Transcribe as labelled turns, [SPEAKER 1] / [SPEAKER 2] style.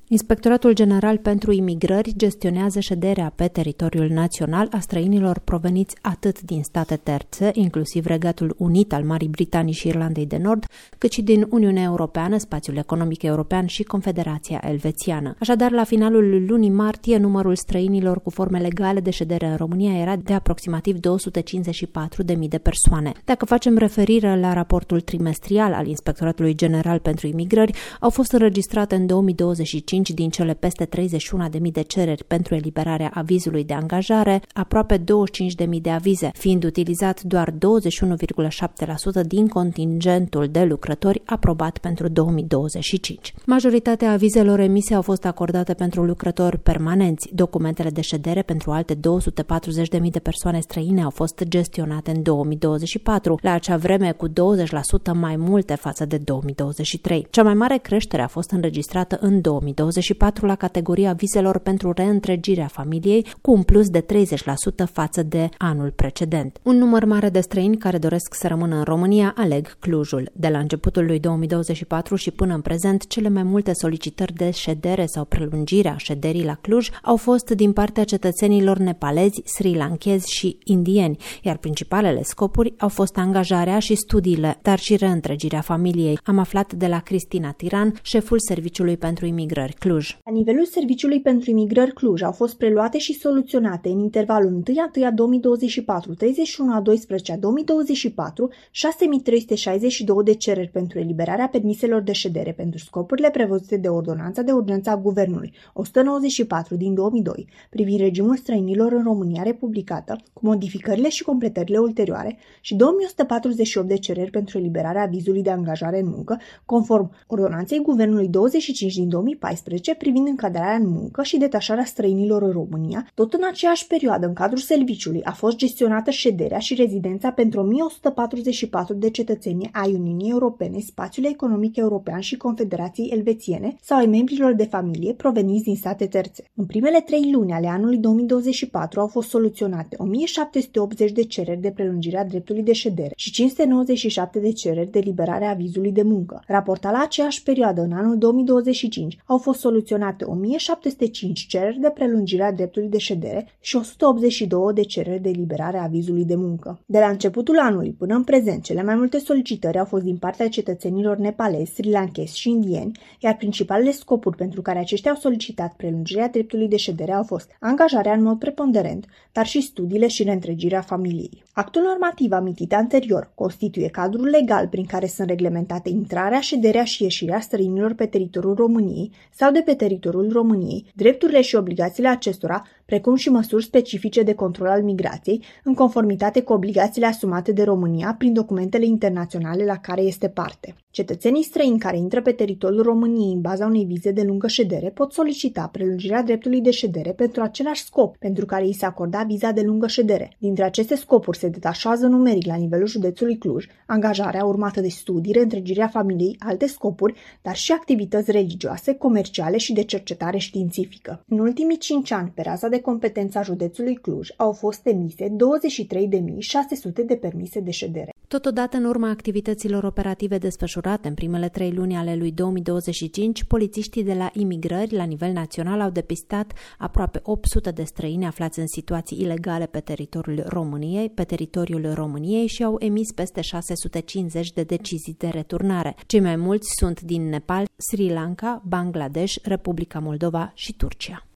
[SPEAKER 1] Inspectoratul General pentru Imigrări gestionează șederea pe teritoriul național a străinilor proveniți atât din state terțe, inclusiv Regatul Unit al Marii Britanii și Irlandei de Nord, cât și din Uniunea Europeană, Spațiul Economic European și Confederația Elvețiană. Așadar, la finalul lunii martie, numărul străinilor cu forme legale de ședere în România era de aproximativ 254.000 de persoane. Dacă facem referire la raportul trimestrial al Inspectoratului General pentru Imigrări, au fost înregistrate în 2025 din cele peste 31.000 de cereri pentru eliberarea avizului de angajare, aproape 25.000 de avize, fiind utilizat doar 21,7% din contingentul de lucrători aprobat pentru 2025. Majoritatea avizelor emise au fost acordate pentru lucrători permanenți. Documentele de ședere pentru alte 240.000 de persoane străine au fost gestionate în 2024, la acea vreme cu 20% mai multe față de 2023. Cea mai mare creștere a fost înregistrată în 2024 la categoria vizelor pentru reîntregirea familiei, cu un plus de 30% față de anul precedent. Un număr mare de străini care doresc să rămână în România aleg Clujul. De la începutul lui 2024 și până în prezent, cele mai multe solicitări de ședere sau prelungirea șederii la Cluj au fost din partea cetățenilor nepalezi, sri-lankezi și indieni, iar principalele scopuri au fost angajarea și studiile, dar și reîntregirea familiei. Am aflat de la Cristina Tiran, șeful Serviciului pentru Imigrări Cluj.
[SPEAKER 2] La nivelul Serviciului pentru Imigrări Cluj au fost preluate și soluționate în intervalul 1/1/2024, 31/12/2024, 6.362 de cereri pentru eliberarea permiselor de ședere pentru scopurile prevăzute de Ordonanța de Urgență a Guvernului 194 din 2002 privind regimul străinilor în România republicată, cu modificările și completările ulterioare, și 2.148 de cereri pentru eliberarea avizului de angajare în muncă, conform Ordonanței Guvernului 25 din 2014 privind încadrarea în muncă și detașarea străinilor în România. Tot în aceeași perioadă, în cadrul serviciului, a fost gestionată șederea și rezidența pentru 1.144 de cetățeni ai Uniunii Europene, Spațiul Economic European și Confederației Elvețiene sau ai membrilor de familie proveniți din state terțe. În primele 3 luni ale anului 2024 au fost soluționate 1.780 de cereri de prelungire a dreptului de ședere și 597 de cereri de eliberare a avizului de muncă. Raportat la aceeași perioadă, în anul 2025, au fost soluționate 1.705 cereri de prelungire a dreptului de ședere și 182 de cereri de eliberare a avizului de muncă. De la începutul anului până în prezent, cele mai multe solicitări au fost din partea cetățenilor nepalezi, sri-lankezi și indieni, iar principalele scopuri pentru care aceștia au solicitat prelungirea dreptului de ședere au fost angajarea în mod preponderent, dar și studiile și reîntregirea familiei. Actul normativ amintit anterior constituie cadrul legal prin care sunt reglementate intrarea, șederea și ieșirea străinilor pe teritoriul României sau de pe teritoriul României, drepturile și obligațiile acestora, precum și măsuri specifice de control al migrației, în conformitate cu obligațiile asumate de România prin documentele internaționale la care este parte. Cetățenii străini care intră pe teritoriul României în baza unei vize de lungă ședere pot solicita prelungirea dreptului de ședere pentru același scop pentru care îi se acorda viza de lungă ședere. Dintre aceste scopuri se detașează numeric la nivelul județului Cluj angajarea urmată de studii, reîntregirea familiei, alte scopuri, dar și activități religioase, comerciale și de cercetare științifică. În ultimii 5 ani, pe raza de competența județului Cluj, au fost emise 23.600 de permise de ședere.
[SPEAKER 1] Totodată, în urma activităților operative desfășurate în primele 3 luni ale lui 2025, polițiștii de la Imigrări la nivel național au depistat aproape 800 de străini aflați în situații ilegale pe teritoriul României și au emis peste 650 de decizii de returnare. Cei mai mulți sunt din Nepal, Sri Lanka, Bangladesh, Republica Moldova și Turcia.